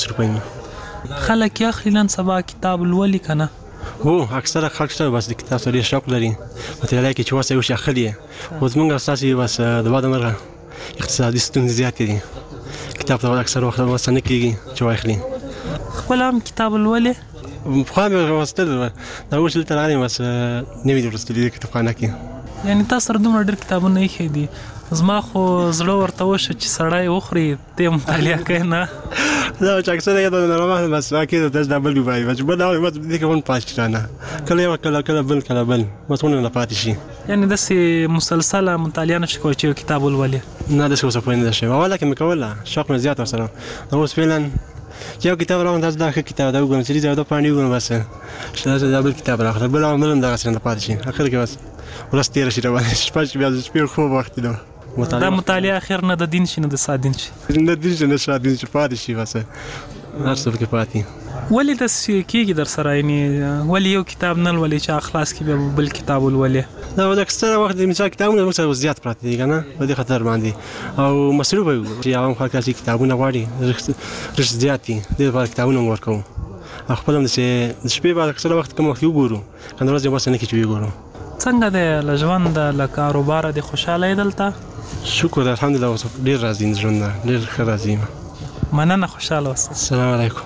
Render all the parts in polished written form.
خلک یې اخلي نن سبا کتاب لولي که نه؟ هو اکثره خلک شته بس د کتاب سره ډېر شوق لري مطالعه کې چې وس یې وشي اخلي یې خو زموږ ستاسې بس د بده مرغه اقتصادي ستونزې زیاتې دي کتاب ته اکثر وخت وس نه کېږي چې واخلي. خپل هم کتاب لولې؟ پخوا مې لوستل دا اوس دلته راغلم بس نه مې لوستلي د کتابخانه کې. یعنې تا سره دومره ډېر کتابونه ایښي دي زما خو زړه ورته وشه چې سړی وخوري ته مطالعه کوي نه؟ دا چې اکثره یې د نارمل بس کېده داس ډبل وي بای بس بل او دې کې ون پاس نه کله یو کله بل متونه نه پاتې شي. یعنې داسې مسلسله مطالعه نشي کولی چې یو کتاب ولولې؟ نه داسې اوسه پوهې نه شي اوله کې مې کوله شوق مې زیات ورسره اوس فعلا یو کتاب راغلی دا ښه کتاب دا وګورم چې دا پاڼې وګورم بس دا بل کتاب راغلی بل عمل هم دغسې نه پاتې شي اخر کې بس ورځ تېره شي روانه شپه چې بیا د شپې خوب وخت دی دا مطالعه اخر نه د دین شي نه د سا دین شي نه دین شي نه سا دین شي پاتې شي بس هر څه پکې پاتې. ولې داسې کېږي در سره یعنې ولې یو کتاب نه لولې چې اخلاص کې بیا بل کتاب ولولې؟ دا د اکثره وخت د مثال کتابونه موږ سره زیات پراته دي که نه په دې خطر باندې او مصروفه یو چې عوام خلک چې کتابونه غواړي رښت زیات دي دې لپاره کتابونه هم ورکوو او خپل هم داسې د شپې به اکثره وخت کوم وخت وګورو که د ورځې بس نه کې چې وګورو. څنګه دی له ژونده له کاروباره دې خوشحاله یې دلته؟ شکر الحمدلله اوس ډېر راضي یم ژوند نه ډېر ښه راضي یم. مننه خوشحاله اوسه. السلام علیکم.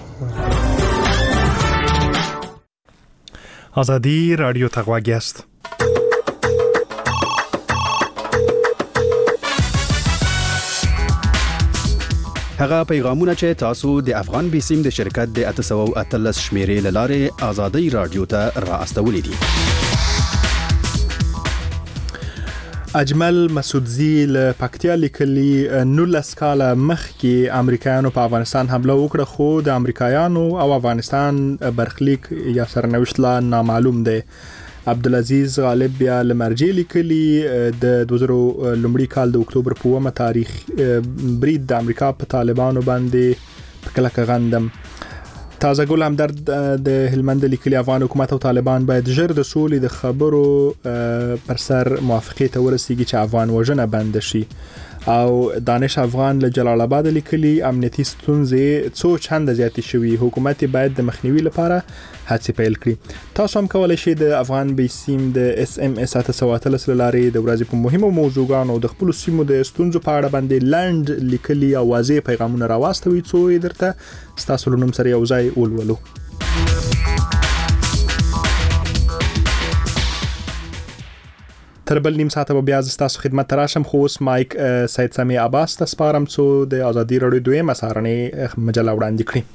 آزادی رادیو ته غوږ یاست. هغه پیغامونه چې تاسو د افغان بیسیم د شرکت د 813 شمیرې لاره آزادی رادیو ته را استولې دي. اجمل مسعودزی له پکتیا لیکلي 19 کاله مخکې امریکایانو په افغانستان حمله وکړه خو د امریکایانو او افغانستان برخلیک یا سرنوشت لا نامعلوم دی. عبدالعزیز غالب بیا لمرجی لیکلي د 2000 لومړي کال د اکتوبر په 1 تاریخ برید د امریکا په طالبانو باندې په کلکه غندم. تازه ګل همدرد د هلمند لیکلي افغان حکومت او طالبان باید ژر د سولې د خبرو پر سر موافقې ته ورسیږي چې افغان وژنه بند شي. او دانش افغان له جلال آباد لیکلي امنیتي ستونزې څو چنده زیاتې شوي حکومت باید د مخنیوي لپاره هڅې پیل کړي. تاسو هم کولای شئ د افغان بیسیم د SMS 813 لارې د ورځې په مهمو موضوعګانو د خپل سیمو د ستونزو په اړه باندې لنډ لیکلي او واضح پیغامونه راواستوي څو یې درته ستاسو له نوم سره یو ځای ولولو. تر بل نیم ساعته به بیا ستاسو خدمت ته راشم خو اوس مایک سید سمیع عباس ته سپارم څو د آزادي رادیو دویمه سهارنۍ مجله وړاندې کړي.